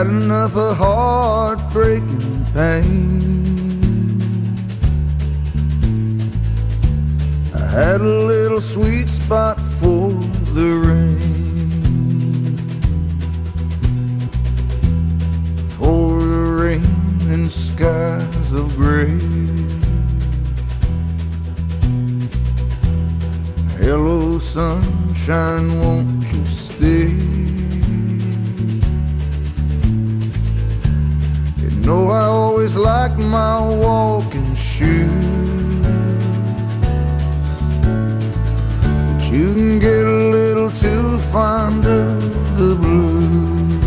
Had enough of heartbreaking pain. I had a little sweet spot for the rain, for the rain and skies of gray. Hello sunshine, won't you stay? You know I always liked my walking shoes, but you can get a little too fond of the blues.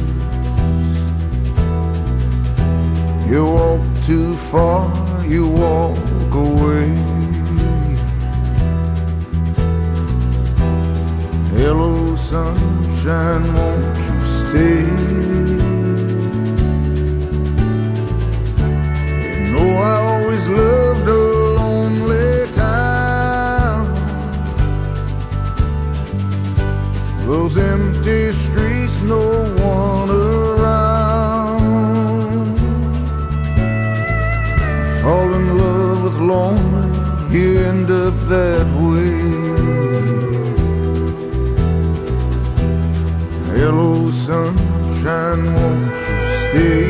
You walk too far, you walk away. Hello sunshine, won't you stay? You know I always loved a lonely town, those empty streets, no one around. You fall in love with lonely, you end up that way. Hello sunshine, won't you stay?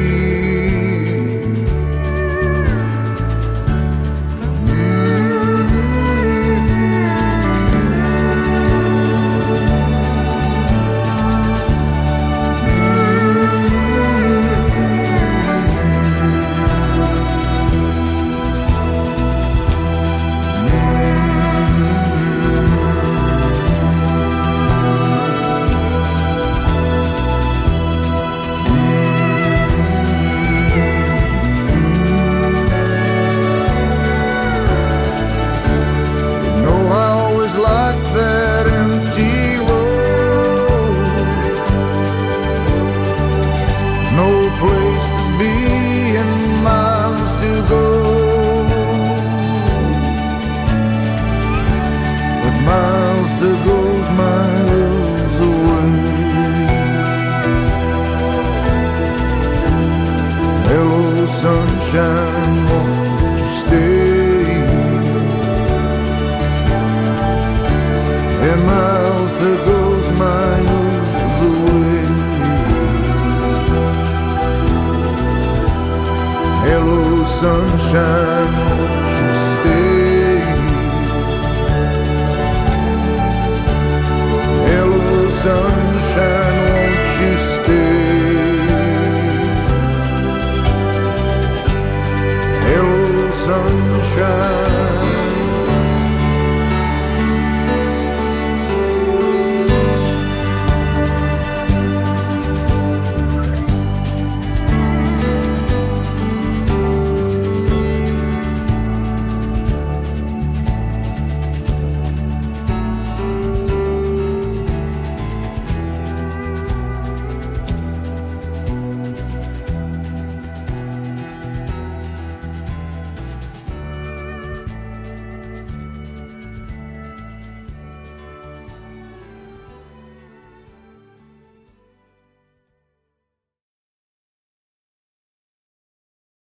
Miles to goes miles away. Hello sunshine,